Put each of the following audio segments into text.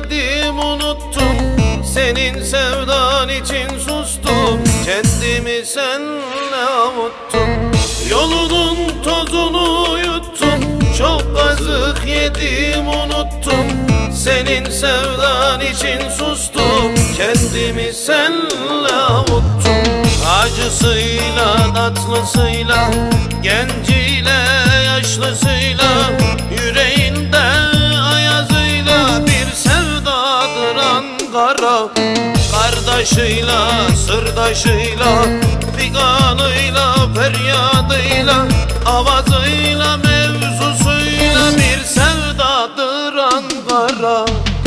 yedim unuttum, senin sevdan için sustum, kendimi senle avuttum. Yolunun tozunu yuttum, çok kazık yedim unuttum, senin sevdan için sustum, kendimi senle avuttum. Acısıyla tatlısıyla, genciyle yaşlısıyla, yüreğinde ayazıyla bir sevdadır Ankara. Kardeşiyle, sırdaşıyla, figanıyla, feryadıyla, avazıyla, mevzusuyla bir sevdadır Ankara.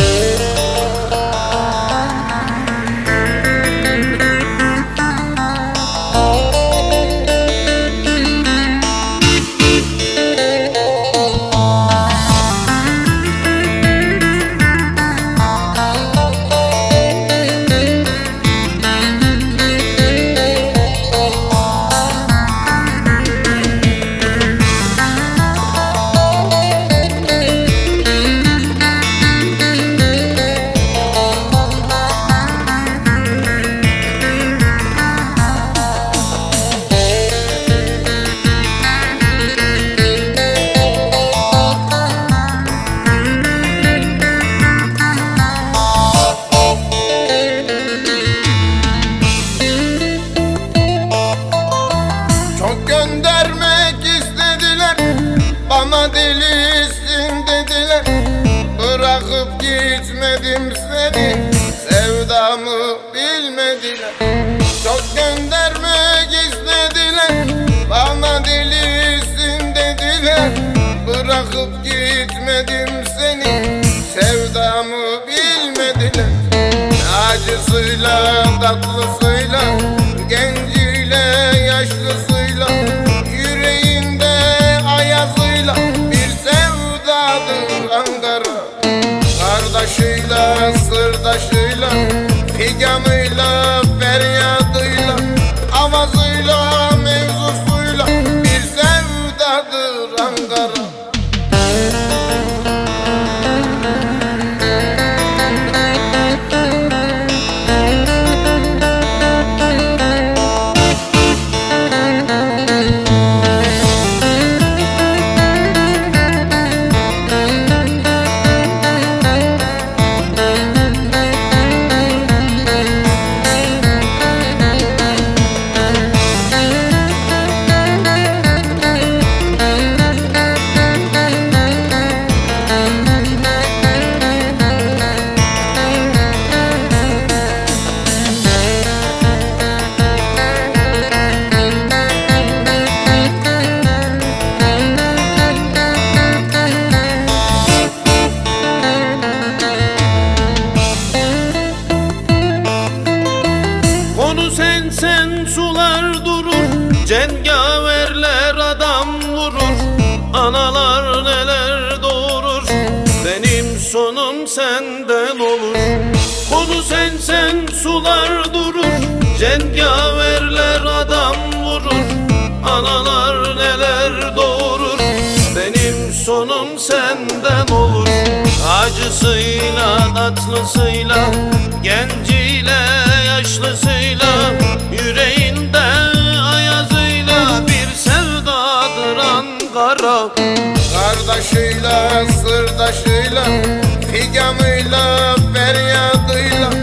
Göndermek istediler, bana delisin dediler. Bırakıp gitmedim seni, sevdamı bilmediler. Çok göndermek istediler, bana delisin dediler. Bırakıp gitmedim seni, sevdamı bilmediler. Acısıyla tatlısıyla, genciyle yaşlısıyla, yüreğinde ayazıyla bir sevdadır Ankara. Kardeşiyle, sırdaşıyla, figanıyla, feryadıyla, avazıyla, mevzusuyla bir sevdadır Ankara. Sen sular durur, cengaverler adam vurur, analar neler doğurur, benim sonum senden olur. Konu sen sular durur, cengaverler adam vurur, analar neler doğurur, benim sonum senden olur. Acısıyla tatlısıyla, genciyle yaşlısıyla, yüreğinde ayazıyla bir sevdadır Ankara. Kardeşiyle, sırdaşıyla, figanıyla, feryadıyla,